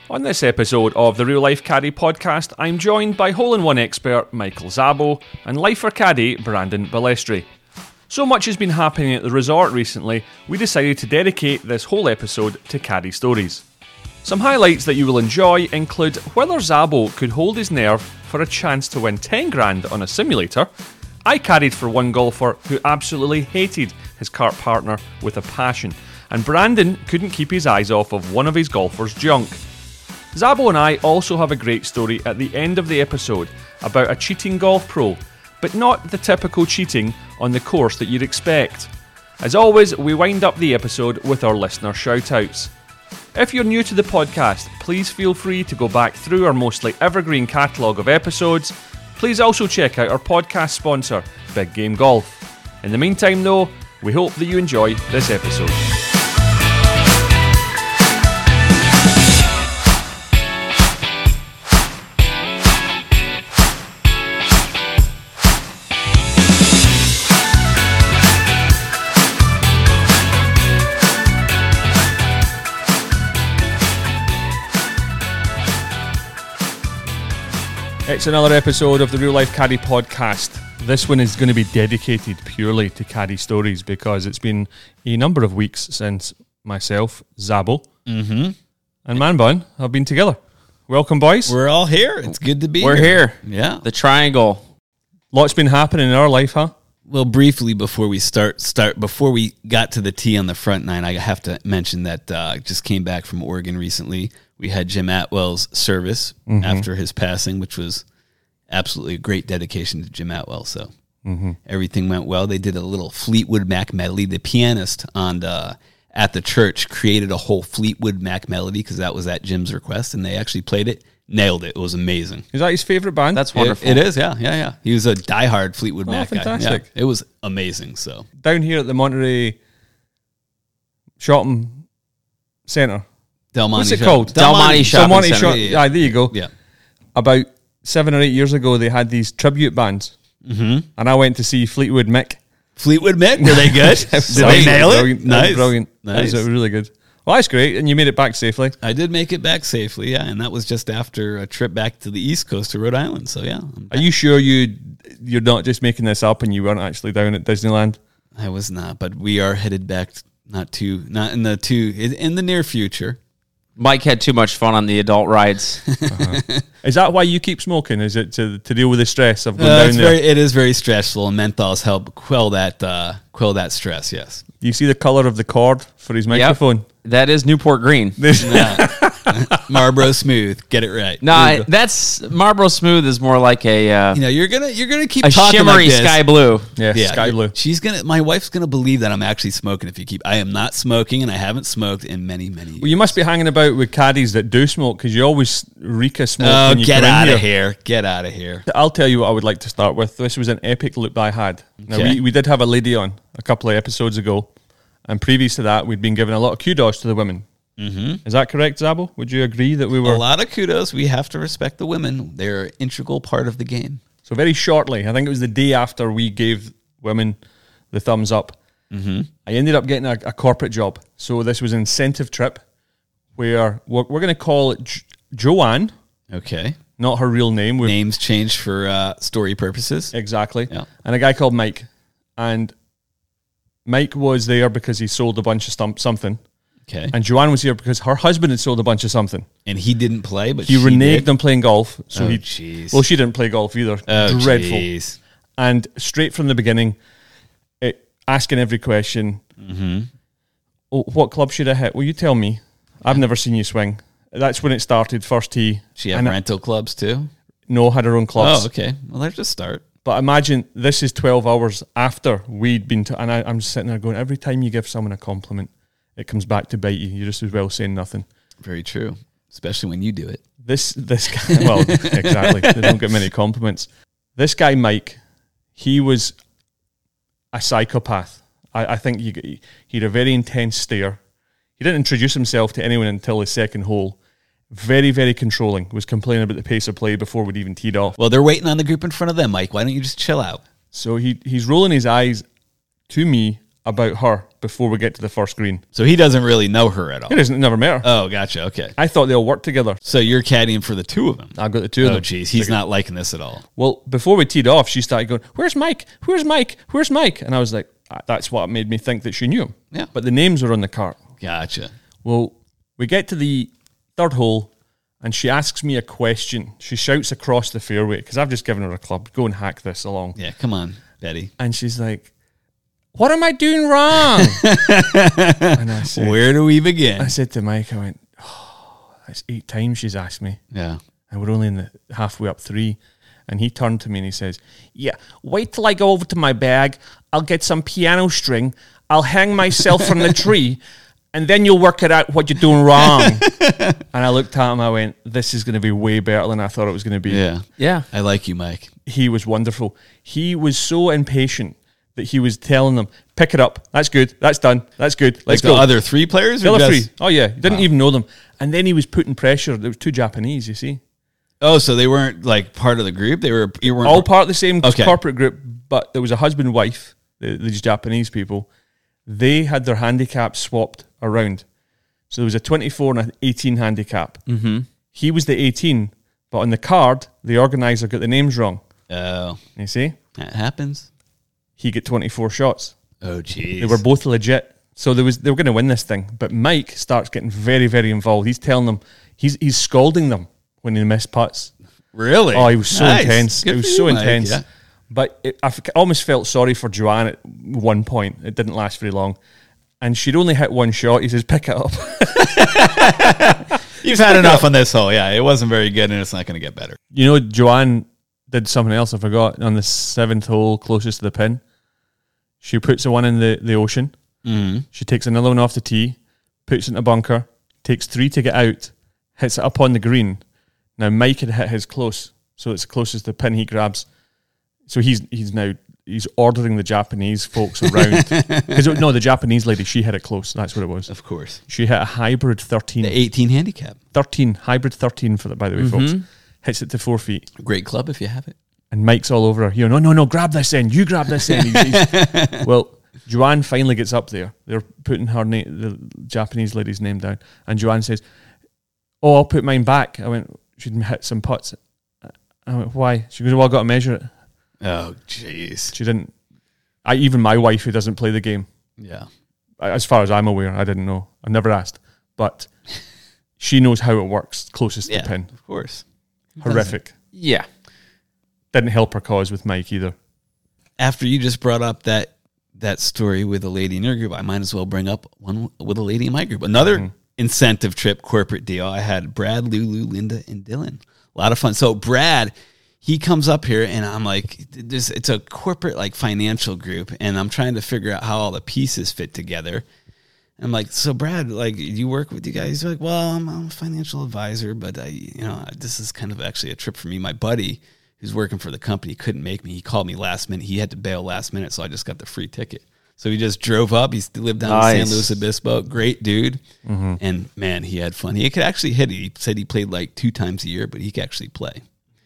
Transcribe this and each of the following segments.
On this episode of the Real Life Caddy podcast, I'm joined by hole-in-one expert Michael Szabo and lifer caddy Brandon Balestri. So much has been happening at the resort recently, we decided to dedicate this whole episode to caddy stories. Some highlights that you will enjoy include whether Szabo could hold his nerve for a chance to win 10 grand on a simulator. I caddied for one golfer who absolutely hated his cart partner with a passion, and Brandon couldn't keep his eyes off of one of his golfers' junk. Szabo and I also have a great story at the end of the episode about a cheating golf pro, but not the typical cheating on the course that you'd expect. As always, we wind up the episode with our listener shoutouts. If you're new to the podcast, please feel free to go back through our mostly evergreen catalogue of episodes. Please also check out our podcast sponsor, Big Game Golf. In the meantime though, we hope that you enjoy this episode. It's another episode of the Real Life Caddy podcast. This one is going to be dedicated purely to caddy stories because it's been a number of weeks since myself, Szabo, and Manbun have been together. Welcome, boys. We're all here. It's good to be We're here. Yeah. The triangle. Lots been happening in our life, huh? Well, briefly before we before we got to the tee on the front nine, I have to mention that I just came back from Oregon recently. We had Jim Atwell's service after his passing, which was absolutely a great dedication to Jim Atwell. So everything went well. They did a little Fleetwood Mac medley. The pianist at the church created a whole Fleetwood Mac melody because that was at Jim's request, and they actually played it. Nailed it. It was amazing. Is that his favourite band? That's wonderful. It is, yeah. He was a diehard Fleetwood Mac fantastic. guy. Yeah, it was amazing. So Down here at the Monterey Shopping Centre. Del Monte What's it Shop- called? Del Monte Shopping Centre. Yeah, there you go. Yeah. About 7 or 8 years ago, they had these tribute bands. And I went to see Fleetwood Mick. Fleetwood Mac, were they good? Did they nail it? Brilliant. Nice. Brilliant. Nice. It was really good. Well, that's great. And you made it back safely. I did make it back safely, yeah, and that was just after a trip back to the East Coast to Rhode Island. So yeah, Are you sure you're not just making this up and you weren't actually down at Disneyland? I was not, but we are headed back. Not in the near future. Mike had too much fun on the adult rides. Is that why you keep smoking? Is it to deal with the stress of going down there? It is very stressful, and menthols help quell that stress. Yes. You see the colour of the cord for his microphone? That is Newport Green. Marlboro Smooth, get it right. Nah, that's Marlboro Smooth is more like a You're gonna keep a talking shimmery like this. sky blue. Yeah, sky blue. My wife's gonna believe that I'm actually smoking. I am not smoking, and I haven't smoked in many years. Well, you must be hanging about with caddies that do smoke because you always reek of smoke Oh, when you get come in out here. of here! Get out of here! I'll tell you what I would like to start with. This was an epic loop I had. Now, Okay. we did have a lady on a couple of episodes ago, and previous to that, we'd been giving a lot of kudos to the women. Mm-hmm. Is that correct, Szabo? Would you agree that we were... A lot of kudos. We have to respect the women. They're an integral part of the game. So very shortly, I think it was the day after we gave women the thumbs up, I ended up getting a corporate job. So this was an incentive trip where we're going to call it Joanne, Okay. not her real name. Names changed for story purposes. Exactly. Yeah. And a guy called Mike. And Mike was there because he sold a bunch of something. Okay. And Joanne was here because her husband had sold a bunch of something. And he didn't play, but He she reneged did. on playing golf. So Oh, jeez. Well, she didn't play golf either. Oh, Dreadful. jeez. And straight from the beginning, asking every question. Oh, what club should I hit? Well, you tell me. I've never seen you swing. That's when it started, first tee. She had And rental clubs too? No, had her own clubs. Oh, okay. Well, there's a start. But imagine this is 12 hours after we'd been and I'm just sitting there going, every time you give someone a compliment, it comes back to bite you. You're just as well saying nothing. Very true. Especially when you do it. This guy, well, exactly. They don't get many compliments. This guy, Mike, he was a psychopath. I think he had a very intense stare. He didn't introduce himself to anyone until the second hole. Very, very controlling. Was complaining about the pace of play before we'd even teed off. Well, they're waiting on the group in front of them, Mike. Why don't you just chill out? So he's rolling his eyes to me about her. before we get to the first green. So he doesn't really know her at all. He doesn't, never met her. Oh, gotcha. Okay. I thought they all worked together. So you're caddying for the two of them. I've got the two of them. Oh, jeez. He's not liking this at all. Well, before we teed off, she started going, "Where's Mike? Where's Mike? Where's Mike?" And I was like, that's what made me think that she knew him. Yeah. But the names were on the cart. Gotcha. Well, we get to the third hole, and she asks me a question. She shouts across the fairway, because I've just given her a club. Go and hack this along. Yeah, come on, Betty. And she's like, "What am I doing wrong?" And I said, Where do we begin? I said to Mike, I went, that's 8 times she's asked me. Yeah. And we're only in the halfway up 3. And he turned to me and he says, "Yeah, wait till I go over to my bag. I'll get some piano string. I'll hang myself from the tree. And then you'll work it out what you're doing wrong." And I looked at him. I went, this is going to be way better than I thought it was going to be. Yeah. Yeah. I like you, Mike. He was wonderful. He was so impatient that he was telling them, "Pick it up. That's good. That's done. That's good. Let's go." The other 3 players? The Or other just- 3. Oh, yeah. He didn't even know them. And then he was putting pressure. There was 2 Japanese, you see. Oh, so they weren't like part of the group? You weren't All part of the same Okay. corporate group, but there was a husband and wife, these Japanese people. They had their handicaps swapped around. So there was a 24 and an 18 handicap. Mm-hmm. He was the 18, but on the card, the organizer got the names wrong. Oh, You see? that happens. He got 24 shots. Oh, jeez. They were both legit. So they were going to win this thing. But Mike starts getting very, very involved. He's telling them, he's scalding them when they miss putts. Really? Oh, he was so Nice. intense. Good It was for so you, Mike. intense. Yeah. But I almost felt sorry for Joanne at one point. It didn't last very long. And she'd only hit 1 shot. He says, "Pick it up." You've had enough on this hole. Yeah, it wasn't very good, and it's not going to get better. You know, Joanne did something else I forgot on the 7th hole closest to the pin. She puts the one in the ocean. Mm-hmm. She takes another one off the tee, puts it in a bunker, takes 3 to get out, hits it up on the green. Now, Mike had hit his close, so it's closest to the pin he grabs. So he's ordering the Japanese folks around. No, the Japanese lady, she hit it close. That's what it was. Of course. She hit a hybrid 13. The 18 handicap. 13, hybrid 13 for that, by the way, folks. Hits it to 4 feet. Great club if you have it. And Mike's all over her. You know, no, grab this end. You grab this end. Well, Joanne finally gets up there. They're putting her the Japanese lady's name down. And Joanne says, "Oh, I'll put mine back." I went, "She'd hit some putts." I went, "Why?" She goes, "Well, I've got to measure it." Oh, jeez. She didn't. Even my wife, who doesn't play the game, Yeah. as far as I'm aware, I didn't know. I never asked. But she knows how it works closest to Yeah, the pin. of course. Horrific. Yeah. Didn't help her cause with Mike either. After you just brought up that story with a lady in your group, I might as well bring up one with a lady in my group. Another incentive trip corporate deal. I had Brad, Lulu, Linda, and Dylan. A lot of fun. So Brad, he comes up here and I'm like, it's a corporate like financial group, and I'm trying to figure out how all the pieces fit together. And I'm like, "So Brad, like, you work with you guys?" He's like, "Well, I'm a financial advisor, but this is kind of actually a trip for me. My buddy who's working for the company couldn't make me. He called me last minute. He had to bail last minute, so I just got the free ticket." So he just drove up. He lived down in San Luis Obispo. Great dude. Mm-hmm. And man, he had fun. He could actually hit it. He said he played like 2 times a year, but he could actually play.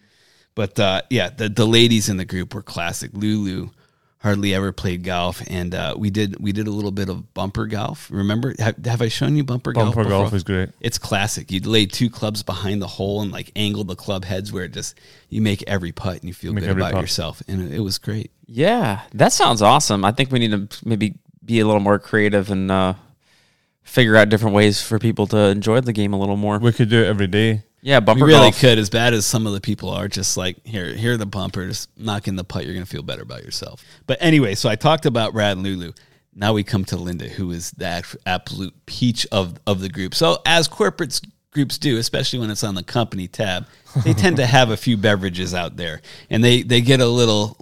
But the ladies in the group were classic. Lulu hardly ever played golf, and we did a little bit of bumper golf. Remember, have I shown you bumper golf? Bumper golf is great. It's classic. You'd lay 2 clubs behind the hole and like angle the club heads where you make every putt and you feel good about yourself, and it was great. Yeah, that sounds awesome. I think we need to maybe be a little more creative and figure out different ways for people to enjoy the game a little more. We could do it every day. Yeah, bumper We really golf. could, as bad as some of the people are, just like, here the bumper, just knock in the putt, you're going to feel better about yourself. But anyway, so I talked about Brad and Lulu. Now we come to Linda, who is the absolute peach of the group. So as corporate groups do, especially when it's on the company tab, they tend to have a few beverages out there, and they get a little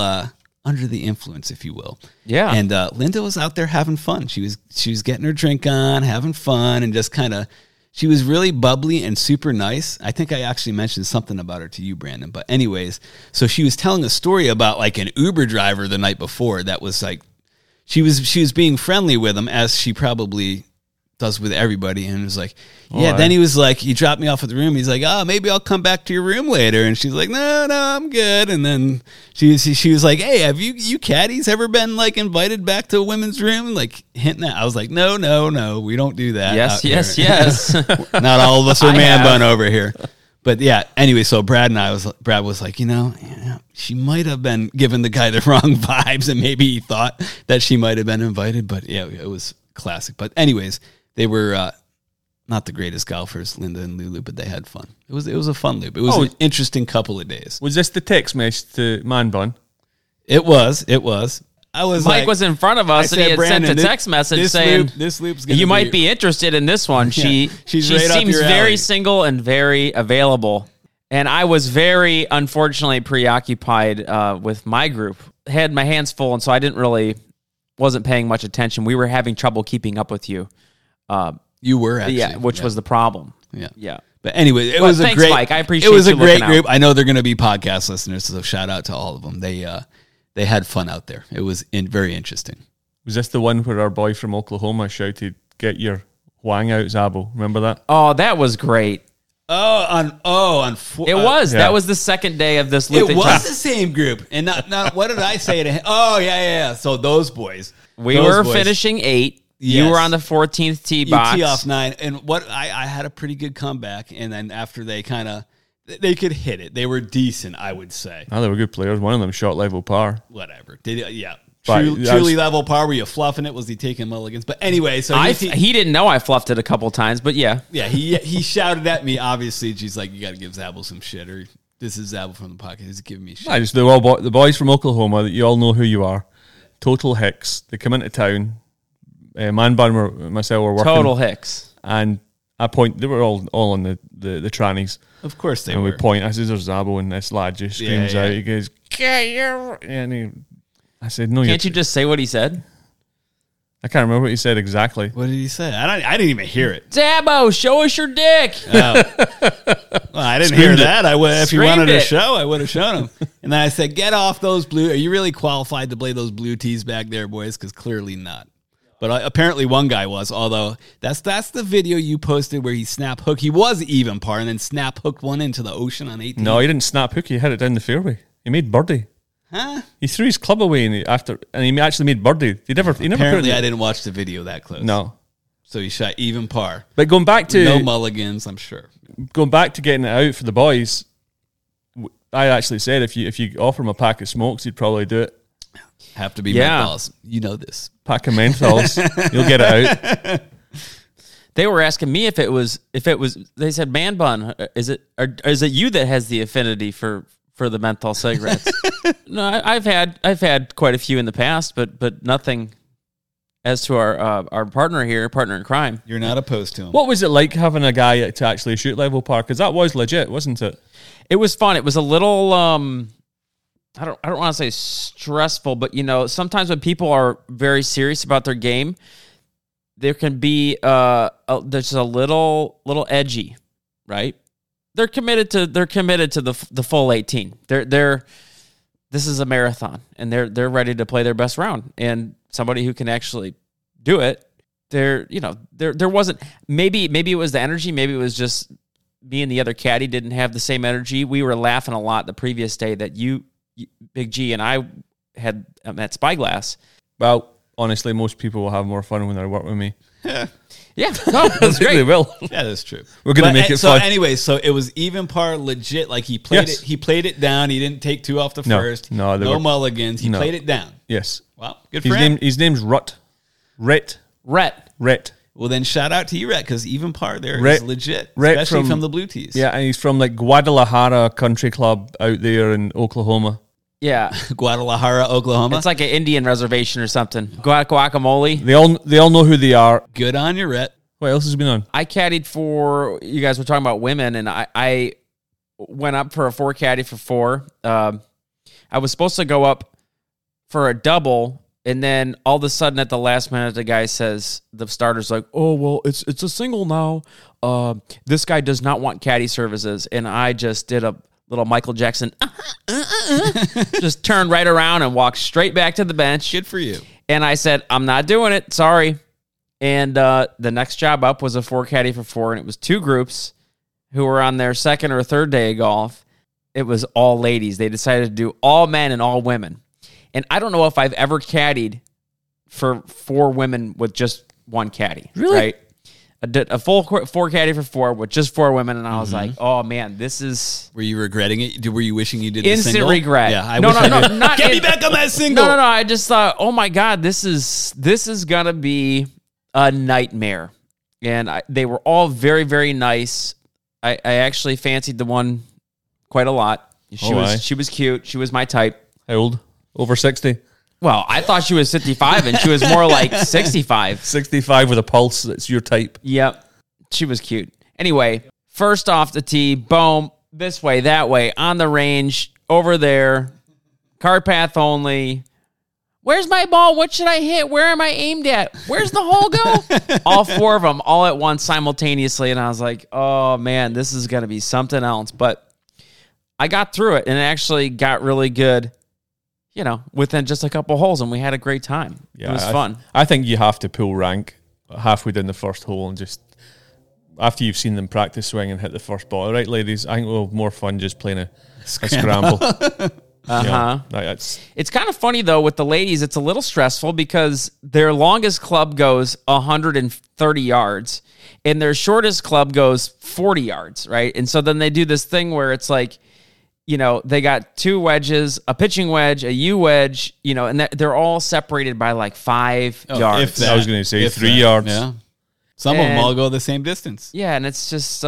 under the influence, if you will. Yeah. And Linda was out there having fun. She was getting her drink on, having fun, and just kind of, she was really bubbly and super nice. I think I actually mentioned something about her to you, Brandon. But anyways, so she was telling a story about like an Uber driver the night before that was like, she was being friendly with him, as she probably does with everybody. And it was like, yeah. Oh, Then he was like, he dropped me off at the room. He's like, oh, maybe I'll come back to your room later. And she's like, no, I'm good. And then she was like, hey, have you caddies ever been like invited back to a women's room? Like hinting at. I was like, no, we don't do that. Yes. Not all of us are I man have. bun over here. But yeah, anyway, so Brad was like, she might have been giving the guy the wrong vibes, and maybe he thought that she might have been invited. But yeah, it was classic. But anyways, they were not the greatest golfers, Linda and Lulu, but they had fun. It was a fun loop. It was an interesting couple of days. Was this the text message to Man Bun? It was. I was Mike like, was in front of us, I and he said, had sent Brandon, a text message saying, this loop's gonna you might be interested in this one. She she's right up seems your very alley. single and very available. And I was very, unfortunately, preoccupied with my group. Had my hands full, and so I wasn't paying much attention. We were having trouble keeping up with you. You were actually. Which was the problem. Yeah. But anyway, it Well, was a thanks, great. Mike. I appreciate it was a you great looking group. out. I know they're going to be podcast listeners, so shout out to all of them. They had fun out there. It was very interesting. Was this the one where our boy from Oklahoma shouted, "Get your Huang out, Zabo"? Remember that? Oh, that was great. It was. Yeah. That was the second day of this. It was the same group, and not what did I say to him? Oh yeah. So those boys, We were finishing 8. You Yes. were on the 14th tee You box. tee off 9, and what I had a pretty good comeback, and then after they could hit it, they were decent, I would say. Oh, they were good players. One of them shot level par. Whatever, But truly level par. Were you fluffing it? Was he taking mulligans? But anyway, so He didn't know I fluffed it a couple times, but yeah. yeah, he shouted at me. Obviously, she's like, "You got to give Zabel some shit," or "This is Zabel from the podcast. He's giving me shit." I just the boys from Oklahoma that you all know who you are. Total hicks. They come into town. Man Bun and myself were working. Total hicks. And I point. They were all on the trannies. Of course they And were. we point. I said, "There's Zabo," and this lad just screams Yeah. out. He goes, "Get your!" And I said, "No, Can't you just say what he said? I can't remember what he said exactly. What did he say? I didn't even hear it. Zabo, show us your dick. Well, I didn't hear that. I would, if he Screamed wanted to it. show, I would have shown him. And then I said, "Get off those blue. Are you really qualified to play those blue tees back there, boys? Because clearly not." But apparently one guy was. Although that's the video you posted where he snap hook. He was even par and then snap hooked one into the ocean on 18. No, he didn't snap hook. He hit it down the fairway. He made birdie. Huh? He threw his club away and he actually made birdie. He never. Apparently, put I it. didn't watch the video that close. No, So he shot even par. but going back to No mulligans, I'm sure. getting it out for the boys. I actually said if you offer him a pack of smokes, he'd probably do it. Have to be Yeah. menthols. You know this. Pack of menthols, you'll get it out. They were asking me if it was. They said, "Man Bun, is it you that has the affinity for the menthol cigarettes?" No, I've had quite a few in the past, but nothing as to our partner in crime. You're not opposed to him. What was it like having a guy to actually shoot level par? Because that was legit, wasn't it? It was fun. It was a little I don't want to say stressful, but sometimes when people are very serious about their game, there can be there's a little edgy, right? They're committed to the full 18. This is a marathon, and they're ready to play their best round. And somebody who can actually do it, there wasn't, maybe it was the energy, maybe it was just me and the other caddy didn't have the same energy. We were laughing a lot the previous day that you Big G, and I had at Spyglass. Well, honestly, most people will have more fun when they work with me. Yeah, no, that's They great. will. Yeah, that's true. We're gonna make it so fun. anyway, so it was even par legit. Like he played Yes. it. He played it down. He didn't take two off the No. first. No, they were- mulligans. He No. played it down. Yes. Well, good for him. His name's Rhett. Rhett. Well, then shout out to you, Rhett, because even par there is Rhett- legit, Rhett especially from the blue tees. Yeah, and he's from like Guadalajara Country Club out there in Oklahoma. Yeah, Guadalajara, Oklahoma. it's like an Indian reservation or something. Guacamole. They all know who they are. Good on you, Rhett. What else has been on? I caddied for, you guys were talking about women, and I went up for a 4 caddy for 4. I was supposed to go up for a double, and then all of a sudden at the last minute, the guy says, the starter's like, "Oh, well, it's a single now. This guy does not want caddy services." And I just did a little Michael Jackson, just turned right around and walked straight back to the bench. Good for you. And I said, "I'm not doing it. Sorry." And the next job up was a 4 caddy for 4, and it was 2 groups who were on their second or third day of golf. It was all ladies. They decided to do all men and all women. And I don't know if I've ever caddied for 4 women with just 1 caddy. Really? Right? A full 4 caddy for 4 with just 4 women, and I was like, oh, man, this is... Were you regretting it? Were you wishing you did the instant single? regret. Yeah, I no, wish no, I no, did. not Get in- me back on that single. No. I just thought, oh my God, this is gonna be a nightmare. And they were all very, very nice. I actually fancied the one quite a lot. She was cute. She was my type. How old? Over 60? Well, I thought she was 55, and she was more like 65. 65 with a pulse. That's your type. Yep. She was cute. Anyway, first off the tee, boom, this way, that way, on the range, over there, cart path only. Where's my ball? What should I hit? Where am I aimed at? Where's the hole go? All 4 of them, all at once, simultaneously. And I was like, oh, man, this is going to be something else. But I got through it, and it actually got really good, within just a couple holes, and we had a great time. Yeah, it was fun. I think you have to pull rank halfway down the first hole and just... After you've seen them practice swing and hit the first ball. All right, ladies, I think we'll have more fun just playing a scramble. Uh-huh. Yeah, It's kind of funny, though, with the ladies, it's a little stressful because their longest club goes 130 yards and their shortest club goes 40 yards, right? And so then they do this thing where it's like, they got 2 wedges, a pitching wedge, a U wedge, and they're all separated by like 5 yards. I was going to say 3 yards. Yeah. Some of them all go the same distance. Yeah, and it's just,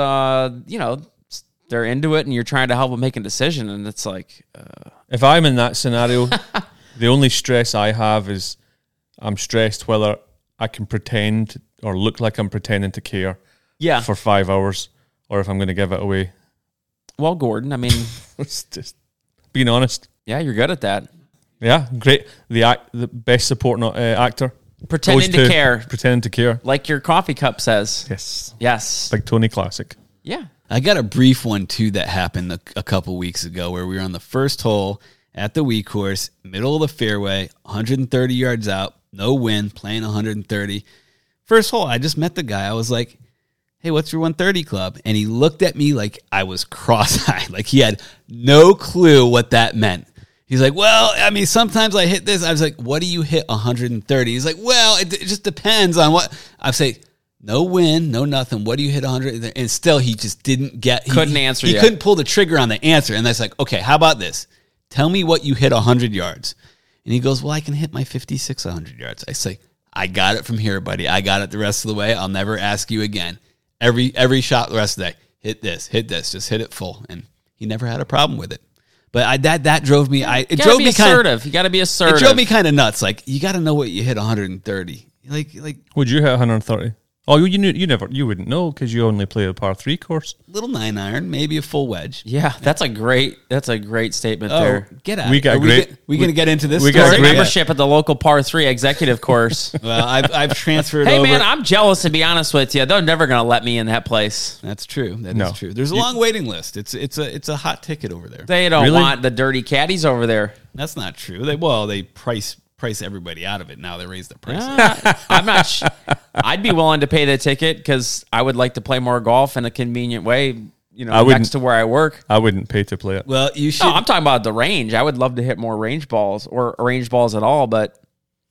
they're into it, and you're trying to help them make a decision, and it's like... If I'm in that scenario, the only stress I have is I'm stressed whether I can pretend or look like I'm pretending to care for 5 hours or if I'm going to give it away. Well, Gordon, I mean... It's just being honest. Yeah, you're good at that. Yeah, great. The best supporting actor. Pretending to care. Pretending to care. Like your coffee cup says. Yes. Yes. Big Tony classic. Yeah. I got a brief one, too, that happened a couple weeks ago where we were on the first hole at the Wii course, middle of the fairway, 130 yards out, no wind, playing 130. First hole, I just met the guy. I was like, hey, what's your 130 club? And he looked at me like I was cross-eyed, like he had no clue what that meant. He's like, well, I mean, sometimes I hit this. I was like, what do you hit 130? He's like, well, it just depends on what. I say, no win, no nothing. What do you hit 100? And still, he just didn't get. Couldn't answer He yet. couldn't pull the trigger on the answer. And that's like, okay, how about this? Tell me what you hit 100 yards. And he goes, well, I can hit my 56 100 yards. I say, I got it from here, buddy. I got it the rest of the way. I'll never ask you again. Every shot the rest of the day, hit this, just hit it full. And he never had a problem with it. But that drove me. It drove me assertive. You got to be assertive. It drove me kind of nuts. Like, you got to know what you hit 130. Like, would you hit 130? Oh, you wouldn't know because you only play a par 3 course. Little 9-iron, maybe a full wedge. Yeah, that's a great statement there. Get out! We got great. We going to get into this? We got Great great membership at the local par 3 executive course. Well, I've transferred. Hey over. man, I'm jealous to be honest with you. They're never going to let me in that place. That's true. That No. is true. There's a long waiting list. It's a hot ticket over there. They don't Really? want the dirty caddies over there. That's not true. They price everybody out of it. Now they raise the price. I'm not. I'd be willing to pay the ticket because I would like to play more golf in a convenient way. Next to where I work. I wouldn't pay to play it. Well, you should. No, I'm talking about the range. I would love to hit more range balls or range balls at all, but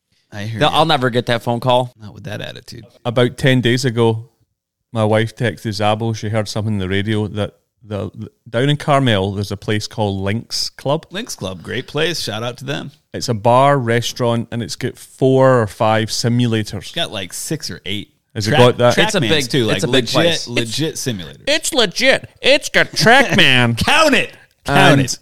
I hear you. I'll never get that phone call. Not with that attitude. About 10 days ago, my wife texted Zabo. She heard something on the radio that down in Carmel, there's a place called Lynx Club. Lynx Club, great place. Shout out to them. It's a bar, restaurant, and it's got 4 or 5 simulators. Got like 6 or 8. Has it got that? It's a Trackmans big- too. Like it's a big place. legit simulators. It's legit. It's got TrackMan. Count it. Count it.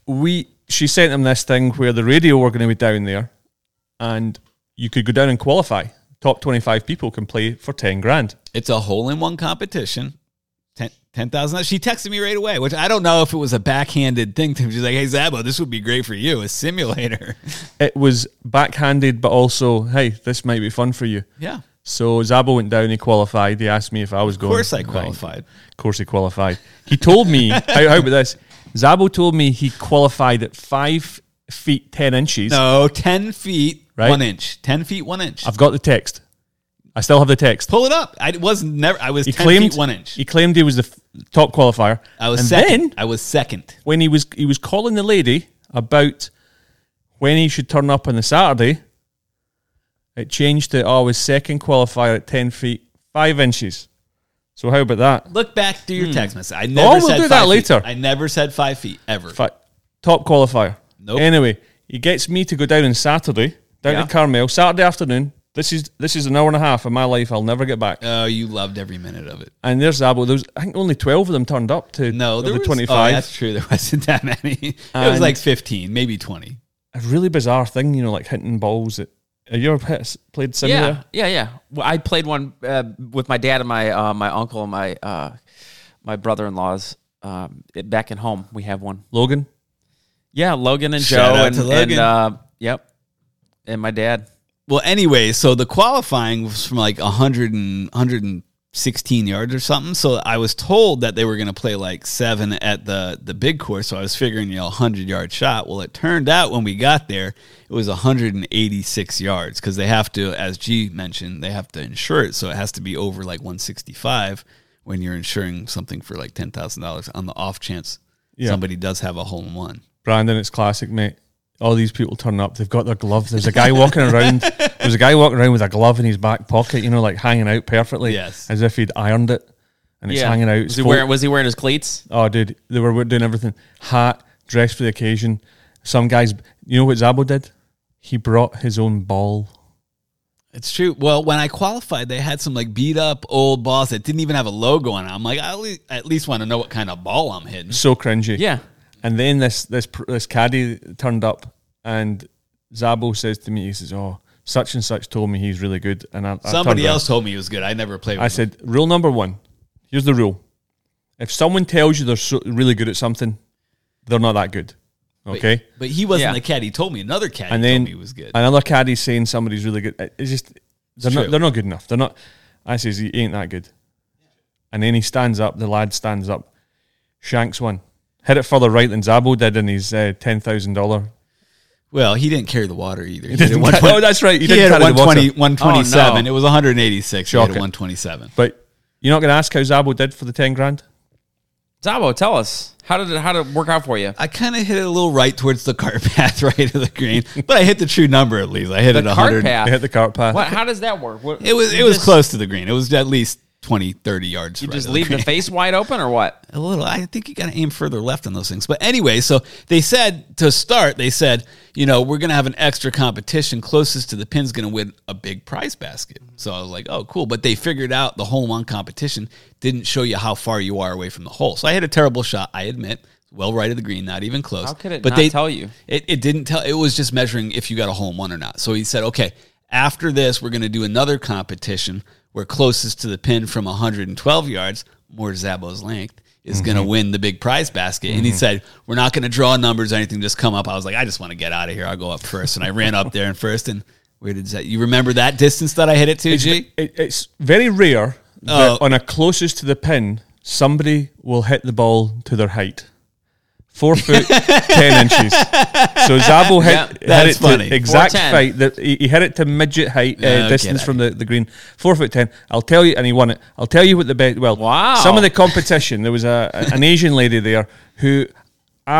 She sent him this thing where the radio were going to be down there, and you could go down and qualify. Top 25 people can play for 10 grand. It's a hole-in-one competition. 10,000. She texted me right away, which I don't know if it was a backhanded thing to me. She's like, hey, Zabo, this would be great for you, a simulator. It was backhanded, but also, hey, this might be fun for you. Yeah. So Zabo went down, he qualified. He asked me if I was going. Of course I Fine. qualified. Of course he qualified. He told me, how about this? Zabo told me he qualified at 5 feet 10 inches. No, 10 feet, Right. 1 inch. 10 feet, 1 inch. I've got the text. I still have the text. Pull it up. I was 10 claimed, feet 1 inch. He claimed he was the top qualifier. I was and second. Then, I was second. when he was calling the lady about when he should turn up on the Saturday, it changed to, I was second qualifier at 10 feet 5 inches. So how about that? Look back through your text message. I never we'll said do 5 that feet. later. I never said 5 feet ever. Top qualifier. Nope. Anyway, he gets me to go down on Saturday, down to Carmel, Saturday afternoon. This is an hour and a half of my life I'll never get back. Oh, you loved every minute of it. And there's Zabo. There was, I think, only 12 of them turned up to There the was, 25. Oh, that's true. There wasn't that many. It was And- like 15, maybe 20. A really bizarre thing, like hitting balls. Have you ever played sim there? Yeah. Well, I played one with my dad and my uncle and my brother-in-laws back at home. We have one. Logan? Yeah, Logan and Shout Joe out and to Logan. and my dad. Well, anyway, so the qualifying was from like 116 yards or something. So I was told that they were going to play like 7 at the big course. So I was figuring, 100-yard shot. Well, it turned out when we got there, it was 186 yards because they have to, as G mentioned, they have to insure it. So it has to be over like 165 when you're insuring something for like $10,000 on the off chance somebody does have a hole-in-one. Brandon, it's classic, mate. All these people turn up. They've got their gloves. There's a guy walking around. There's a guy walking around with a glove in his back pocket, like hanging out perfectly, Yes. as if he'd ironed it, and it's hanging out. Was he wearing his cleats? Oh, dude, they were doing everything. Hat, dressed for the occasion. Some guys, you know what Zabo did? He brought his own ball. It's true. Well, when I qualified, they had some like beat up old balls that didn't even have a logo on it. I'm like, I at least want to know what kind of ball I'm hitting. So cringy. Yeah. And then this caddy turned up, and Zabo says to me, he says, "Oh, such and such told me he's really good." And Somebody turned else told me he was good. I never played with I him. said, "Rule number 1. Here's the rule: if someone tells you they're really good at something, they're not that good." Okay. But he wasn't Yeah. the caddy. He told me another caddy And then told me he was good. another caddy saying somebody's really good. It's just they're true. not good enough. They're not. I says he ain't that good. And then he stands up. The lad stands up, shanks one, hit it further right than Zabo did in his $10,000. Well, he didn't carry the water either. He didn't- hit it oh, that's right. He He didn't hit it carry the water. 127. Oh, no. It was 186. He hit it Shocking. 127. But you're not going to ask how Zabo did for the 10 grand? Zabo, tell us how did it work out for you? I kind of hit it a little right towards the cart path, right of the green, but I hit the true number at least. I hit The it cart 100. path. He hit the cart path. What? How does that work? It was close to the green. It was at least 20, 30 yards. You right just of leave the green. face wide open, or what? A little. I think you got to aim further left on those things. But anyway, so they said to start, we're going to have an extra competition. Closest to the pin's going to win a big prize basket. So I was like, oh, cool. But they figured out the hole-in-one competition didn't show you how far you are away from the hole. So I hit a terrible shot, I admit. Well right of the green, not even close. How could it but not they tell you? It didn't tell. It was just measuring if you got a hole-in-one or not. So he said, okay, after this, we're going to do another competition where closest to the pin from 112 yards, more Zabo's length, is going to win the big prize basket. And he said, we're not going to draw numbers or anything, just come up. I was like, I just want to get out of here. I'll go up first. And I ran up there and first. And where did that? You remember that distance that I hit it to, G? It's very rare that on a closest to the pin, somebody will hit the ball to their height. 4 foot 10 inches. So Zabo hit that's it funny. to exact 4'10". height. That he hit it to midget height Okay, distance that- from the green. 4 foot 10. I'll tell you, and he won it. I'll tell you what the bet. Well, Wow. some of the competition. There was an Asian lady there who I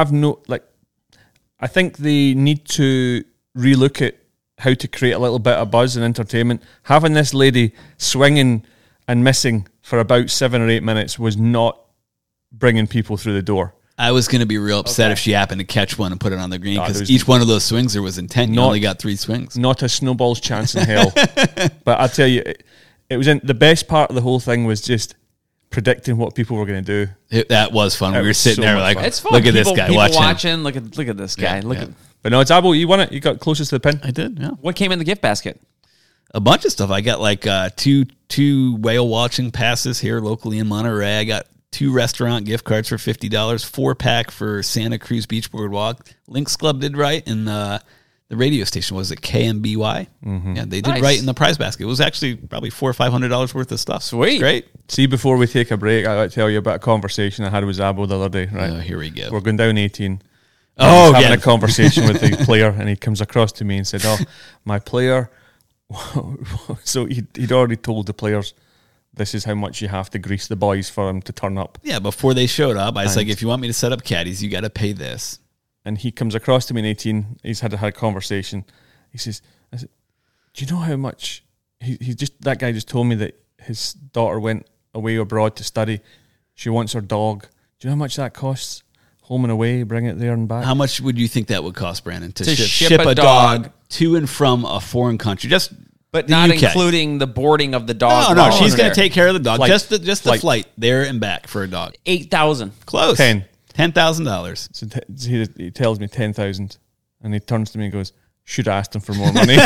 think they need to relook at how to create a little bit of buzz and entertainment. Having this lady swinging and missing for about 7 or 8 minutes was not bringing people through the door. I was going to be real upset if she happened to catch one and put it on the green there because was- each one of those swings there was intent. You Not- only got 3 swings. Not a snowball's chance in hell. But I tell you, it was the best part of the whole thing was just predicting what people were going to do. That was fun. That We were was sitting so there much like, fun. It's fun. look at this People- guy. people Watch him. watching. Look at this guy. Yeah, Look yeah. at But no, Zabo, you won it. You got closest to the pin. I did, yeah. what came in the gift basket. A bunch of stuff. I got like two whale watching passes here locally in Monterey. I got 2 restaurant gift cards for $50, 4-pack for Santa Cruz Beach Boardwalk. Lynx Club did right, and the radio station was it KMBY. Yeah, they did Nice. right in the prize basket. It was actually probably $400 or $500 worth of stuff. Sweet. Great. See, before we take a break, I'd like to tell you about a conversation I had with Zabo the other day. Right, Oh, here we go. we're going down 18. Oh, having yeah. a conversation with the player, and he comes across to me and said, "Oh, my player So he'd already told the players, this is how much you have to grease the boys for him to turn up. Yeah, before they showed up, I was like, if you want me to set up caddies, you got to pay this. And he comes across to me in 18. He's had a conversation. He says, I said, do you know how much that guy just told me that his daughter went away abroad to study. She wants her dog. Do you know how much that costs? Home and away, bring it there and back. How much would you think that would cost, Brandon, to ship a dog to and from a foreign country? But not UK. Including the boarding of the dog. No, she's going to take care of the dog. Flight. Just the flight there and back for a dog. $8,000. Close. $10,000. So he tells me 10,000, and he turns to me and goes, "Should have asked him for more money."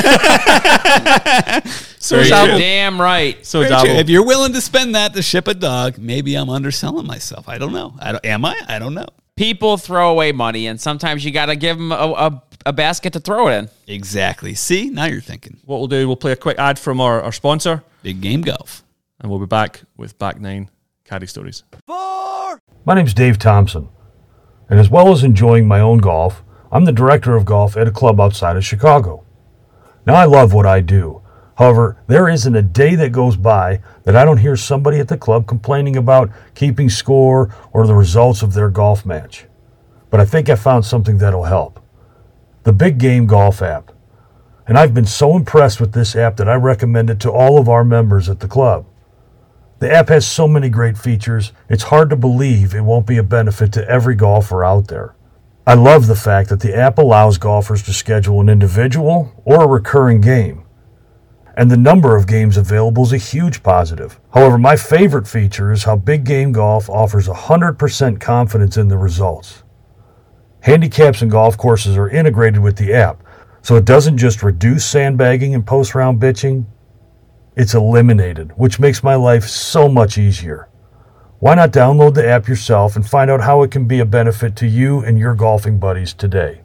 So damn right. So if you're willing to spend that to ship a dog, maybe I'm underselling myself. I don't know. Am I? I don't know. People throw away money, and sometimes you got to give them a basket to throw it in. Exactly. See, now you're thinking. What we'll do, we'll play a quick ad from our sponsor, Big Game Golf, and we'll be back with Back 9 Caddy Stories. My name's Dave Thompson, and as well as enjoying my own golf, I'm the director of golf at a club outside of Chicago. Now, I love what I do. However, there isn't a day that goes by that I don't hear somebody at the club complaining about keeping score or the results of their golf match. But I think I found something that'll help. The Big Game Golf app. And I've been so impressed with this app that I recommend it to all of our members at the club. The app has so many great features, it's hard to believe it won't be a benefit to every golfer out there. I love the fact that the app allows golfers to schedule an individual or a recurring game. And the number of games available is a huge positive. However, my favorite feature is how Big Game Golf offers 100% confidence in the results. Handicaps and golf courses are integrated with the app, so it doesn't just reduce sandbagging and post-round bitching, it's eliminated, which makes my life so much easier. Why not download the app yourself and find out how it can be a benefit to you and your golfing buddies today?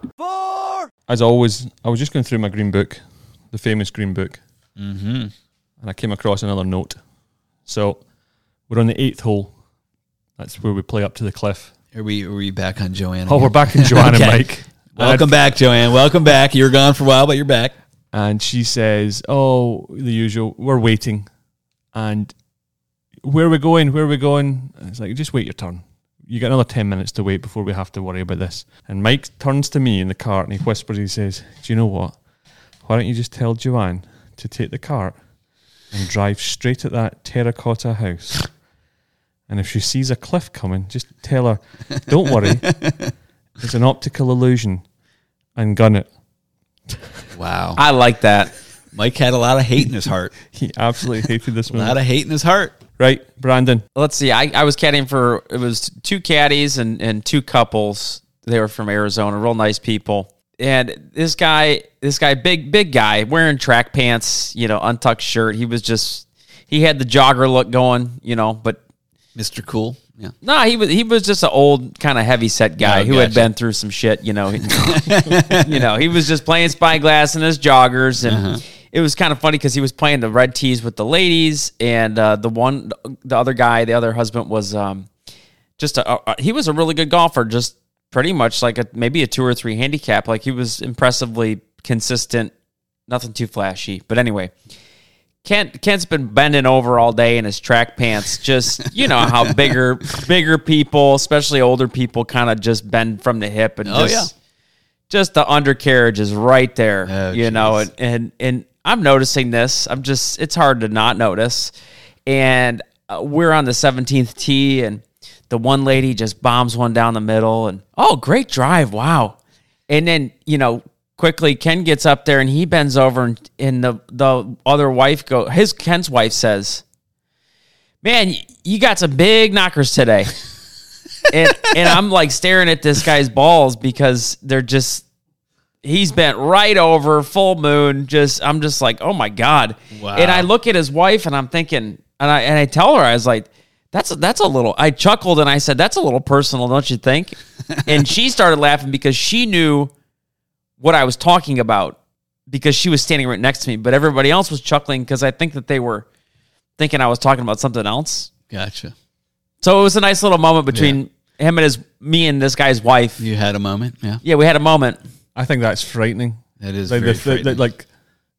As always, I was just going through my green book, the famous green book, Mm-hmm. and I came across another note. So we're on the 8th hole. That's where we play up to the cliff. Are we back on Joanne? Oh, we're back in Joanne and Okay. Mike. Welcome back, Joanne. Welcome back. You were gone for a while, but you're back. And she says, "Oh, the usual. We're waiting, and where are we going? Where are we going?" And it's like, just wait your turn. You got another 10 minutes to wait before we have to worry about this. And Mike turns to me in the cart and he whispers. He says, "Do you know what? Why don't you just tell Joanne to take the cart and drive straight at that terracotta house? And if she sees a cliff coming, just tell her, don't worry, it's an optical illusion, and gun it." Wow. I like that. Mike had a lot of hate in his heart. He absolutely hated this A moment. lot of hate in his heart. Right, Brandon. Let's see. I was caddying for, it was two caddies and two couples. They were from Arizona, real nice people. And this guy, big guy, wearing track pants, untucked shirt. He had the jogger look going, but Mr. Cool. Yeah. no, he was just an old kind of heavy set guy who had gotcha. been through some shit, He was just playing Spyglass in his joggers, and it was kind of funny because he was playing the red tees with the ladies, and the other husband was he was a really good golfer, just pretty much like maybe a 2 or 3 handicap. Like he was impressively consistent, nothing too flashy. But anyway, Kent's been bending over all day in his track pants. Just, how bigger people, especially older people, kind of just bend from the hip and just the undercarriage is right there, and I'm noticing this. It's hard to not notice. And we're on the 17th tee, and the one lady just bombs one down the middle, and great drive, wow. And then quickly Ken gets up there and he bends over, and the other wife Ken's wife says, "Man, you got some big knockers today." and I'm like staring at this guy's balls because he's bent right over, full moon. I'm just like, oh my God. Wow. And I look at his wife and I'm thinking, and I tell her, I was like, that's a little, I chuckled and I said, "That's a little personal, don't you think?" And she started laughing because she knew what I was talking about because she was standing right next to me, but everybody else was chuckling because I think that they were thinking I was talking about something else. Gotcha. So it was a nice little moment between him and me and this guy's wife. You had a moment. Yeah. Yeah, we had a moment. I think that's frightening. That is Like very the frightening. like that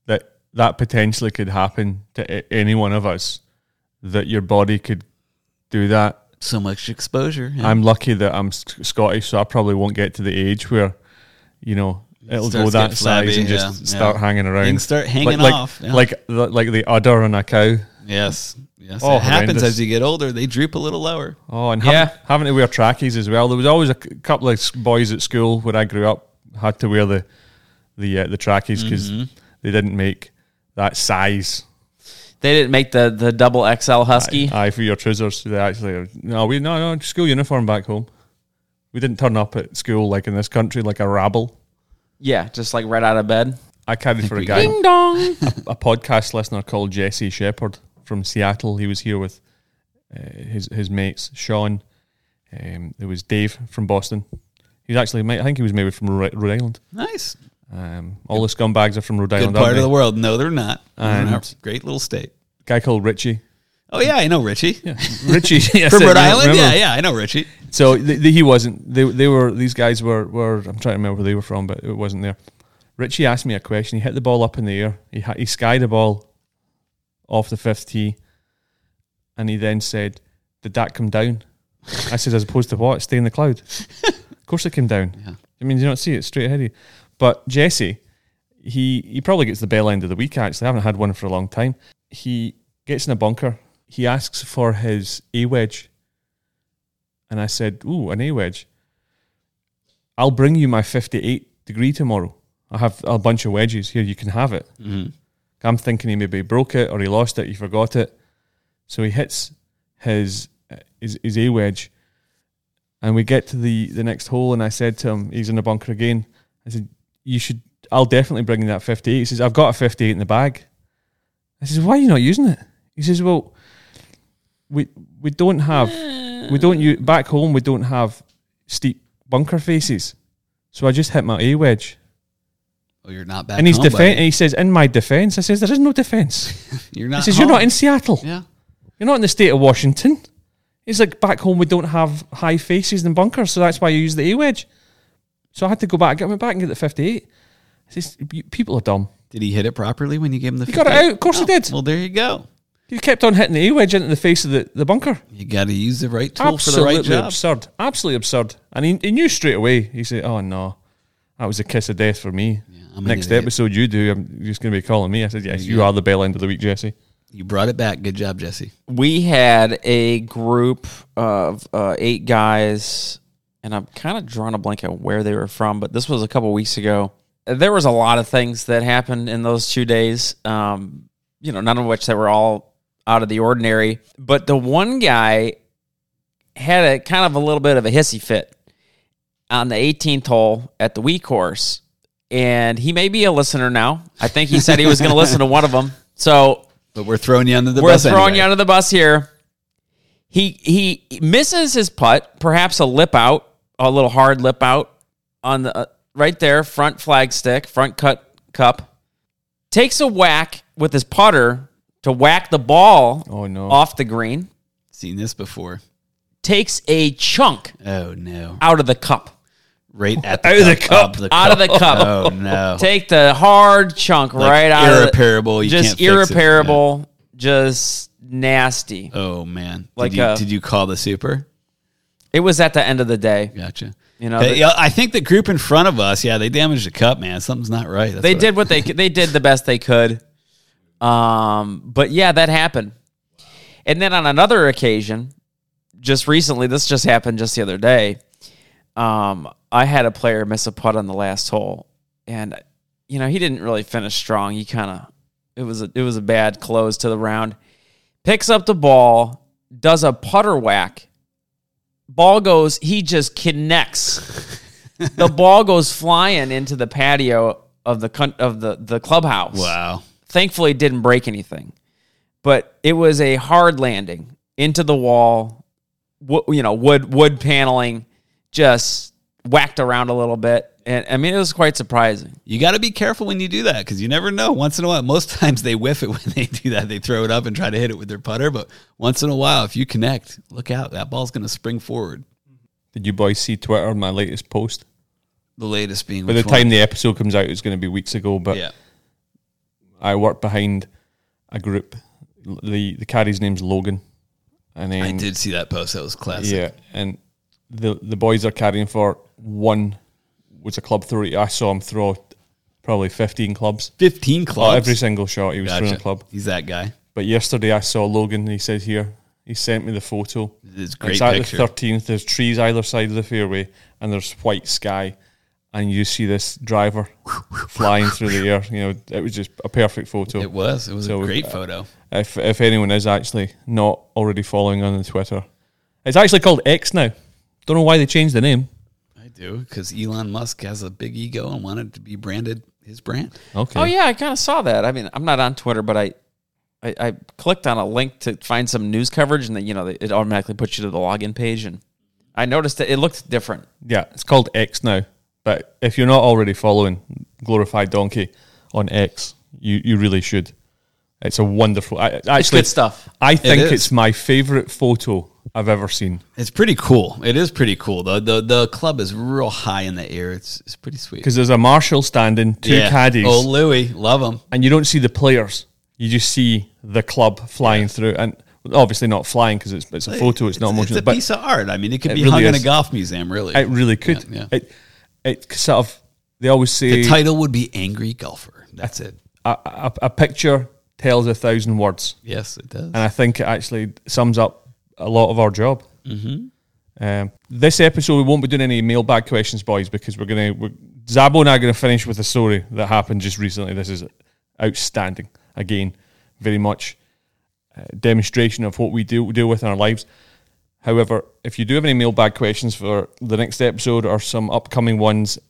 that potentially could happen to any one of us, that your body could do that. So much exposure. Yeah. I'm lucky that I'm Scottish, so I probably won't get to the age where, it'll go that size and just start hanging around. Things start hanging like, off. Yeah. Like the udder on a cow. Yes. Oh, it happens horrendous. as you get older. They droop a little lower. Oh, and having to wear trackies as well. There was always a couple of boys at school where I grew up had to wear the trackies because they didn't make that size. They didn't make the double XL Husky. Aye, for your trousers. They actually no school uniform back home. We didn't turn up at school like in this country like a rabble. Yeah, just like right out of bed. I carried for a guy, Ding dong. a podcast listener called Jesse Shepherd from Seattle. He was here with his mates, Sean. There was Dave from Boston. He's actually, I think he was maybe from Rhode Island. Nice. All the scumbags are from Rhode Island. Good part of the world. No, they're not. And great little state. Guy called Richie. Oh yeah, I know Richie. Yeah. Richie yes, from Rhode Island. remember. Yeah, I know Richie. So he wasn't. They were. These guys were. I'm trying to remember where they were from, but it wasn't there. Richie asked me a question. He hit the ball up in the air. He skied the ball off the fifth tee, and he then said, "Did that come down?" I said, "As opposed to what? Stay in the cloud." Of course it came down. Yeah. I mean, you don't see it straight ahead of you. But Jesse, he probably gets the bell end of the week. Actually, I haven't had one for a long time. He gets in a bunker. He asks for his A wedge, and I said, "Ooh, an A wedge. I'll bring you my 58 degree tomorrow. I have a bunch of wedges here. You can have it." Mm-hmm. I'm thinking he maybe broke it or he lost it. He forgot it. So he hits his A wedge, and we get to the next hole. And I said to him, he's in the bunker again. I said, I'll definitely bring you that 58. He says, "I've got a 58 in the bag." I says, "Why are you not using it?" He says, "Well, we don't back home. We don't have steep bunker faces, so I just hit my A wedge." Oh, you're not back. And he's home, buddy. and he says, "In my defense," I says, "There is no defense." You're not. He says, home. "You're not in Seattle. Yeah. You're not in the state of Washington." He's like, "Back home we don't have high faces and bunkers, so that's why you use the A wedge." So I had to go back, get back and get the 58. I says, "People are dumb." Did he hit it properly when you gave him the? He got it 58? out. Of course he did. Well, there you go. He kept on hitting the A wedge into the face of the bunker. You got to use the right tool for the right job. Absurd. Absolutely absurd. And he knew straight away. He said, "Oh no, that was a kiss of death for me." Yeah, I'm Next an idiot. episode you do, I'm just going to be calling me. I said, "Yes, you are the bell end of the week, Jesse." You brought it back. Good job, Jesse. We had a group of 8 guys, and I'm kind of drawing a blank on where they were from, but this was a couple weeks ago. There was a lot of things that happened in those 2 days, none of which that were all out of the ordinary. But the one guy had a kind of a little bit of a hissy fit on the 18th hole at the Wee course, and he may be a listener now. I think he said he was going to listen to one of them. So... But we're throwing you under the We're bus. throwing anyway. you under the bus here. He misses his putt, perhaps a lip out, a little hard lip out on the right there, front flag stick, front cut cup. Takes a whack with his putter to whack the ball off the green. Seen this before. Takes a chunk Oh no! out of the cup. Right at the Out of the cup. Out of the cup. Oh no! Take the hard chunk right out of the... irreparable. You Just can't fix it. irreparable. Just nasty. Yeah. Oh man! Like did you call the super? It was at the end of the day. Gotcha. I think the group in front of us, they damaged the cup, man. Something's not right. They did what they did the best they could. But yeah, that happened. And then on another occasion, just recently, this just happened just the other day. I had a player miss a putt on the last hole, and he didn't really finish strong. He it was a bad close to the round. Picks up the ball, does a putter whack. Ball goes, he just connects. The ball goes flying into the patio of the clubhouse. Wow. Thankfully, it didn't break anything, but it was a hard landing into the wall. Wood paneling, just whacked around a little bit, and I mean it was quite surprising. You got to be careful when you do that because you never know. Once in a while, most times they whiff it when they do that. They throw it up and try to hit it with their putter, but once in a while, if you connect, look out. That ball's going to spring forward. Did you boys see Twitter on my latest post? The latest being By the time the episode comes out, it's going to be weeks ago, but yeah. I work behind a group. The caddy's name's Logan. And then, I did see that post. That was classic. Yeah, and the boys are caddying for one was a club throw. I saw him throw probably 15 clubs. 15 clubs? Every single shot he was throwing a club. He's that guy. But yesterday I saw Logan, and he said he sent me the photo. It's a great It's at picture. the 13th. There's trees either side of the fairway, and there's white sky, and you see this driver flying through the air. You know, it was just a perfect photo. It was a great photo. If anyone is actually not already following on the Twitter, it's actually called X now. Don't know why they changed the name. I do, because Elon Musk has a big ego and wanted to be branded his brand. Okay. Oh yeah, I kind of saw that. I mean, I'm not on Twitter, but I clicked on a link to find some news coverage, and it automatically puts you to the login page, and I noticed that it looked different. Yeah, it's called X now. But if you're not already following Glorified Donkey on X, you really should. It's a wonderful. It's good stuff. I think is. it's my favorite photo I've ever seen. It's pretty cool. It is pretty cool. The club is real high in the air. It's pretty sweet. Because there's a marshal standing, two caddies, Oh, Louis, love him. and you don't see the players. You just see the club flying through, and obviously not flying because it's a photo. It's not It's emotional, a but piece of art. I mean, it could it be really hung in a is. golf museum. Really, it really could. Yeah. It sort of. They always say The title would be "Angry Golfer." That's it. a picture tells 1,000 words. Yes, it does. And I think it actually sums up a lot of our job. Mm-hmm. This episode, we won't be doing any mailbag questions, boys, because Zabo and I are going to finish with a story that happened just recently. This is outstanding. Again, very much demonstration of what we deal with in our lives. However, if you do have any mailbag questions for the next episode or some upcoming ones,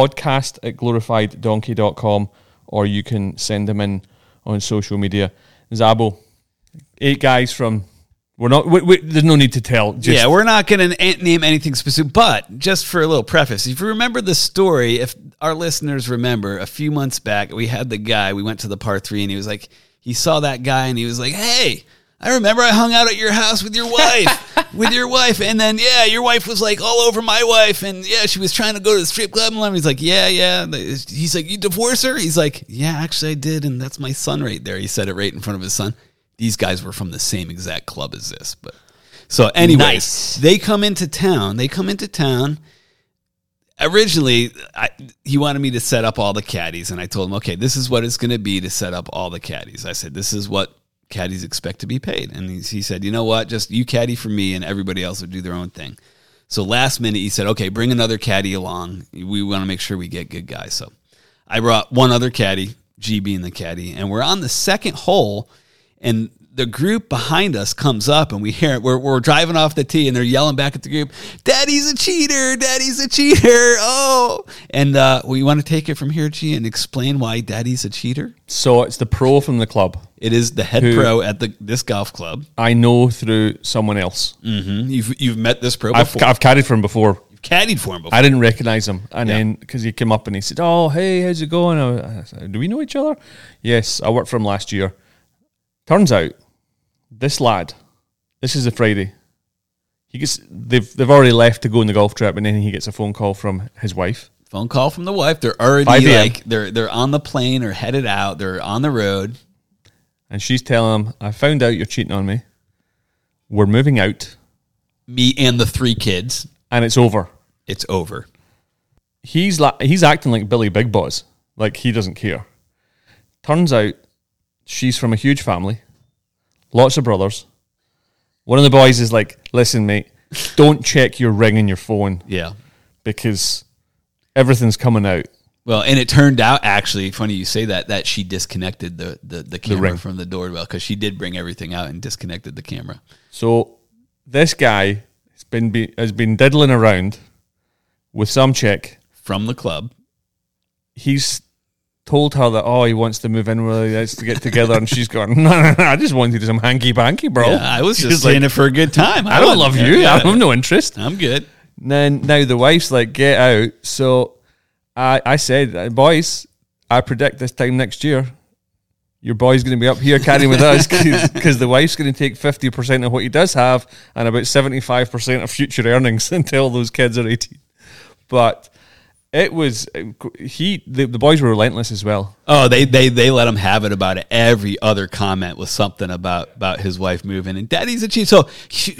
podcast@glorifieddonkey.com, or you can send them in on social media. Zabo, 8 guys from... there's no need to tell. We're not going to name anything specific, but just for a little preface, if you remember the story, if our listeners remember, a few months back, we had the guy, we went to the par 3, and he was like, he saw that guy, and he was like, hey, I remember I hung out at your house with your wife, and then, your wife was like all over my wife, and she was trying to go to the strip club, and he's like, yeah. He's like, you divorced her? He's like, yeah, actually I did, and that's my son right there. He said it right in front of his son. These guys were from the same exact club as this. But so anyways, Nice. They come into town. Originally, he wanted me to set up all the caddies, and I told him, okay, this is what it's going to be to set up all the caddies. I said, this is what caddies expect to be paid. And he said, you know what, just you caddy for me, and everybody else would do their own thing. So last minute, he said, okay, bring another caddy along. We want to make sure we get good guys. So I brought one other caddy, G being the caddy, and we're on the second hole, and the group behind us comes up, and we hear it. We're driving off the tee, and they're yelling back at the group, Daddy's a cheater! Daddy's a cheater! Oh! And we want to take it from here, G, and explain why Daddy's a cheater. So it's the pro from the club. It is the head pro at this golf club. I know through someone else. You've met this pro before. I've caddied for him before. You've caddied for him before. I didn't recognize him. And then, because he came up and he said, oh, hey, how's it going? I said, do we know each other? Yes, I worked for him last year. Turns out, this lad, this is a Friday. They've already left to go on the golf trip, and then he gets a phone call from his wife. Phone call from the wife. They're already 5 a.m. like they're on the plane or headed out. They're on the road. And she's telling him, I found out you're cheating on me. We're moving out. Me and the 3 kids. And it's over. It's over. He's acting like Billy Big Boss. Like he doesn't care. Turns out she's from a huge family. Lots of brothers. One of the boys is like, listen, mate, don't check your ring in your phone. Yeah. Because everything's coming out. Well, and it turned out, actually, funny you say that she disconnected the camera ring from the doorbell, because she did bring everything out and disconnected the camera. So this guy has been diddling around with some chick. From the club. He's told her that, he wants to move in with us to get together, and she's going, no, I just wanted some hanky-panky, bro. Yeah, I was She's just saying it for a good time. I don't love you. I have no interest. I'm good. Then now the wife's like, get out. So I said, boys, I predict this time next year, your boy's going to be up here caddying with us, because the wife's going to take 50% of what he does have and about 75% of future earnings until those kids are 18. But It was the boys were relentless as well. Oh, they let him have it about it. Every other comment was something about his wife moving, and Daddy's a cheater. So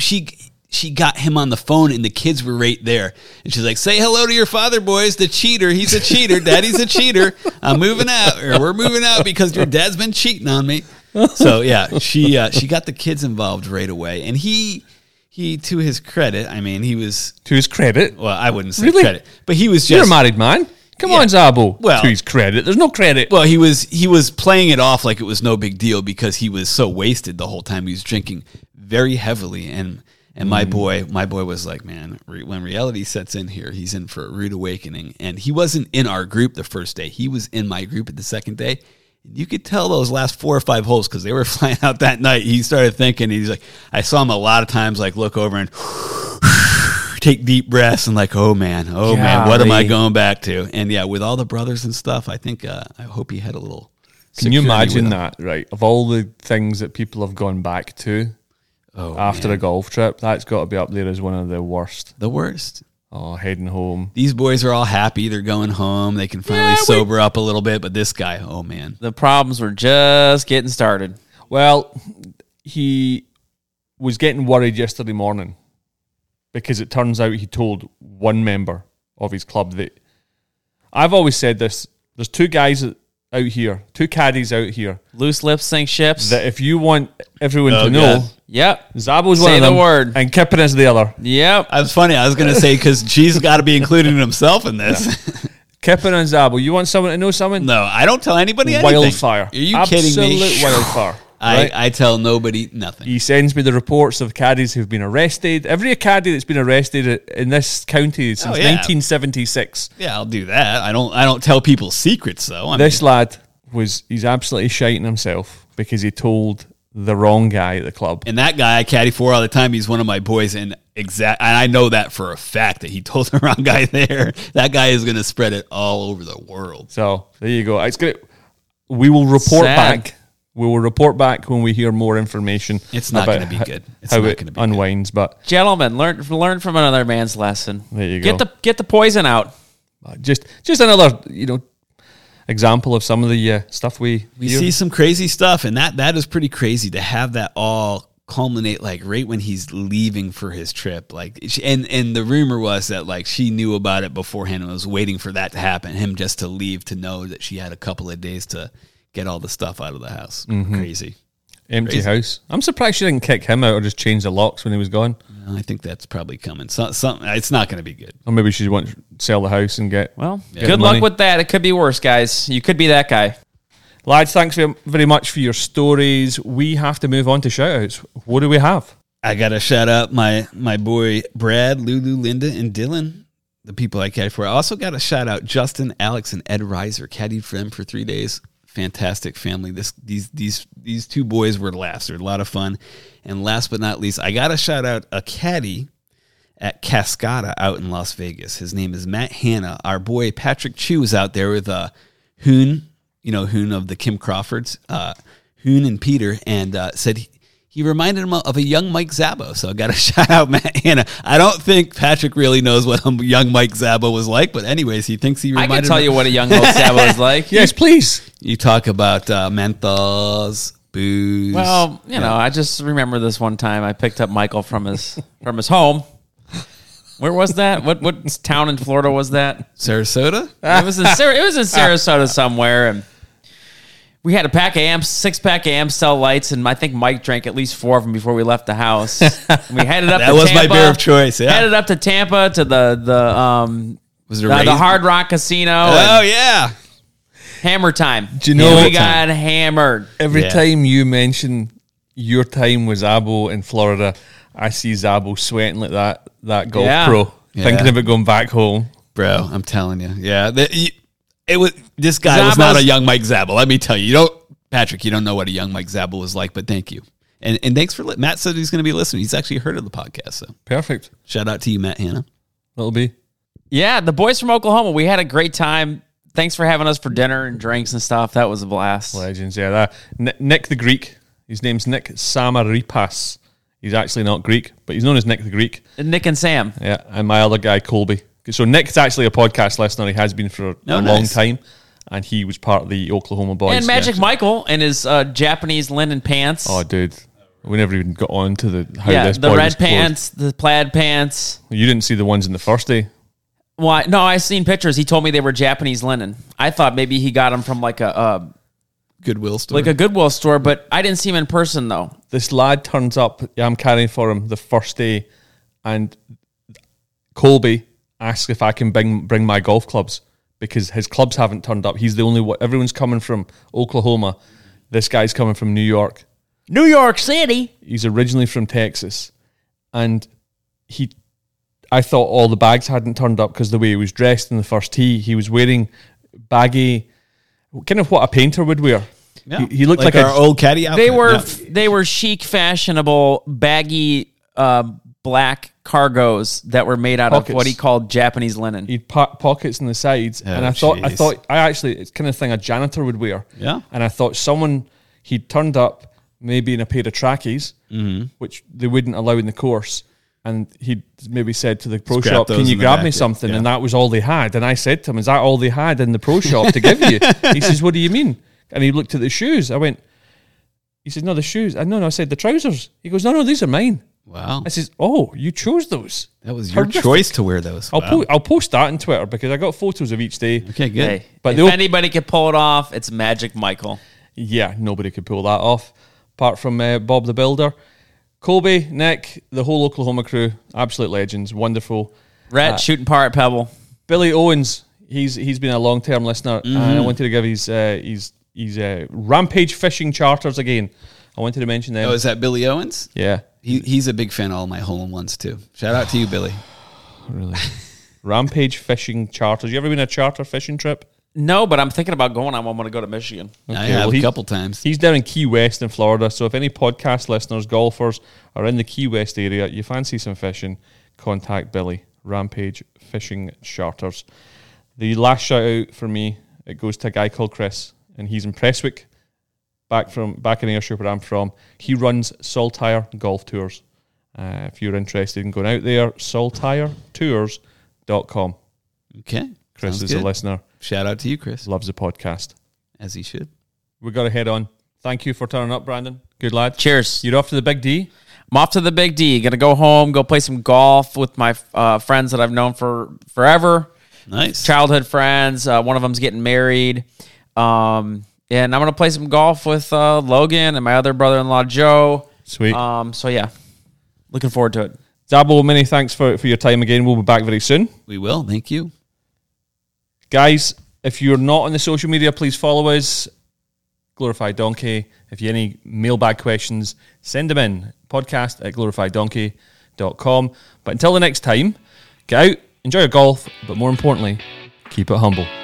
she got him on the phone, and the kids were right there, and she's like, "Say hello to your father, boys. The cheater. He's a cheater. Daddy's a cheater. I'm moving out, or we're moving out because your dad's been cheating on me." So yeah, she got the kids involved right away, and he to his credit, I mean, he was To his credit, well, I wouldn't say Really? credit, but he was just you're a married man. Come on, Zabo. Well- to his credit, there's no credit. Well, he was playing it off like it was no big deal because he was so wasted the whole time. He was drinking very heavily, and my boy was like, man, when reality sets in here, he's in for a rude awakening. And he wasn't in our group the first day; he was in my group at the second day. And you could tell those last 4 or 5 holes because they were flying out that night. He started thinking. He's like, I saw him a lot of times, like look over and take deep breaths and like, oh man, what am I going back to? And yeah, with all the brothers and stuff, I think I hope he had a little. Can you security imagine with him. that? Right, of all the things that people have gone back to after a golf trip, that's got to be up there as one of the worst. The worst. Oh, heading home. These boys are all happy. They're going home. They can finally sober up a little bit. But this guy, oh man. The problems were just getting started. Well, he was getting worried yesterday morning because it turns out he told one member of his club that I've always said this. There's 2 guys out here, 2 caddies out here Loose lips sink ships. that if you want everyone to Oh, know, God. Yep. Zabo's Say one of the them, word. and Kippen is the other. Yep. It's funny. I was going to say because G's got to be including himself in this. Kippen and Zabo. You want someone to know someone? No, I don't tell anybody anything. Wildfire. Are you kidding me? Absolute wildfire. Right? I tell nobody nothing. He sends me the reports of caddies who've been arrested. Every caddy that's been arrested in this county since 1976. Yeah, I'll do that. I don't tell people secrets though. This lad he's absolutely shiting himself because he told the wrong guy at the club. and that guy I caddy for all the time. He's one of my boys, and I know that for a fact that he told the wrong guy there. That guy is going to spread it all over the world. So there you go. It's good. We will report Sad. back. We will report back when we hear more information. It's not about going to be good. It's how not it going to be unwinds. But Gentlemen, learn from another man's lesson. There you go. Get the poison out. just another example of some of the stuff we hear. see some crazy stuff, and that is pretty crazy to have that all culminate like right when he's leaving for his trip. Like, and the rumor was that like she knew about it beforehand and was waiting for that to happen. Him just to leave to know that she had a couple of days to get all the stuff out of the house. Crazy. Empty Crazy. house. I'm surprised she didn't kick him out or just change the locks when he was gone. I think that's probably coming. Something. It's not going to be good. Or maybe she wants to sell the house and get... Well, get good money. luck with that. It could be worse, guys. You could be that guy. Lads, thanks very much for your stories. We have to move on to shout-outs. What do we have? I got to shout out my boy Brad, Lulu, Linda, and Dylan, the people I caddied for. I also got to shout out Justin, Alex, and Ed Reiser. Caddied for them for 3 days. Fantastic family. These 2 boys were laughs. They're a lot of fun. And last but not least, I got to shout out a caddy at Cascada out in Las Vegas. His name is Matt Hanna. Our boy Patrick Chu was out there with Hoon, Hoon of the Kim Crawfords, Hoon and Peter, and said he reminded him of a young Mike Zabo. So I got to shout out Matt Hanna. I don't think Patrick really knows what a young Mike Zabo was like, but anyways, he thinks he reminded I him. can tell you what a young Mo Sabo is like. Yes, please. You talk about menthols, booze. Well, I just remember this one time I picked up Michael from his home. Where was that? What town in Florida was that? Sarasota? It was in Sarasota somewhere, and we had a pack of amps, 6-pack of Amstel lights, and I think Mike drank at least 4 of them before we left the house. And we headed up. That to was Tampa, my beer of choice. Yeah. Headed up to Tampa to the Raisin? Hard Rock Casino. Oh yeah. Hammer time. Do you know we got hammered? Every Yeah. time you mention your time with Zabo in Florida, I see Zabo sweating like that golf Yeah. pro, Yeah. thinking of it going back home. Bro, I'm telling you. Yeah. This guy was not a young Mike Zabel. Let me tell you. Patrick, you don't know what a young Mike Zabel was like, but thank you. And thanks for Matt said he's going to be listening. He's actually heard of the podcast. So Perfect. shout out to you, Matt Hanna. That'll be. Yeah, the boys from Oklahoma. We had a great time. Thanks for having us for dinner and drinks and stuff. That was a blast. Legends, yeah. Nick the Greek. His name's Nick Samaripas. He's actually not Greek, but he's known as Nick the Greek. Nick and Sam. Yeah, and my other guy, Colby. So Nick's actually a podcast listener. He has been for a long nice. time, and he was part of the Oklahoma Boys. And Magic Michael and his Japanese linen pants. Oh, dude. We never even got on to how this the boy red was clothed. pants, the plaid pants. You didn't see the ones in the first day. Why? No, I seen pictures. He told me they were Japanese linen. I thought maybe he got them from like a Goodwill store. Goodwill store, but I didn't see him in person though. This lad turns up. I'm carrying for him the first day, and Colby asks if I can bring my golf clubs because his clubs haven't turned up. He's the only one. Everyone's coming from Oklahoma. This guy's coming from New York. New York City. He's originally from Texas, and I thought all the bags hadn't turned up because the way he was dressed in the first tee, he was wearing baggy, kind of what a painter would wear. Yeah. He looked like our old caddy outfit. They were chic, fashionable, baggy, black cargos that were made out Pockets. of what he called Japanese linen. He'd pockets in the sides, and I thought it's kind of thing a janitor would wear. Yeah. And I thought he'd turned up maybe in a pair of trackies, which they wouldn't allow in the course. And he maybe said to the pro Scrap shop, those "Can you in the grab me back, something?" yeah. And that was all they had. And I said to him, "Is that all they had in the pro shop to give you?" He says, "What do you mean?" And he looked at the shoes. He said, "No, the shoes." No, I said, "The trousers." He goes, "No, these are mine." Wow. I says, "Oh, you chose those." That was your Horrific. choice to wear those. Wow. I'll post that on Twitter because I got photos of each day. Okay, good. Hey, But if anybody could pull it off, it's Magic Michael. Yeah, nobody could pull that off, apart from Bob the Builder. Colby, Nick, the whole Oklahoma crew, absolute legends, wonderful. Rhett shooting par at Pebble. Billy Owens, he's been a long term listener, and I wanted to give his Rampage Fishing Charters again. I wanted to mention them. Oh, is that Billy Owens? Yeah, He's a big fan of all my hole-in-ones too. Shout out to you, Billy. really. Rampage Fishing Charters. You ever been on a charter fishing trip? No, but I'm thinking about going. I want to go to Michigan. I have a couple times. He's down in Key West in Florida, so if any podcast listeners, golfers, are in the Key West area, you fancy some fishing, contact Billy, Rampage Fishing Charters. The last shout out for me, it goes to a guy called Chris, and he's in Prestwick, back in Ayrshire where I'm from. He runs Saltire Golf Tours. If you're interested in going out there, saltiretours.com. Okay. Chris Sounds is good. a listener, Shout out to you, Chris. loves the podcast. As he should. We got to head on. Thank you for turning up, Brandon. Good lad. Cheers. You're off to the Big D? I'm off to the Big D. Gonna go home, go play some golf with my friends that I've known for forever. Nice. Childhood friends. One of them's getting married. And I'm gonna play some golf with Logan and my other brother-in-law Joe. Sweet. So yeah, looking forward to it. Zabo, many thanks for your time again. We'll be back very soon. We will. Thank you. Guys, if you're not on the social media, please follow us. Glorified Donkey. If you have any mailbag questions, send them in. podcast@glorifieddonkey.com. But until the next time, get out, enjoy your golf, but more importantly, keep it humble.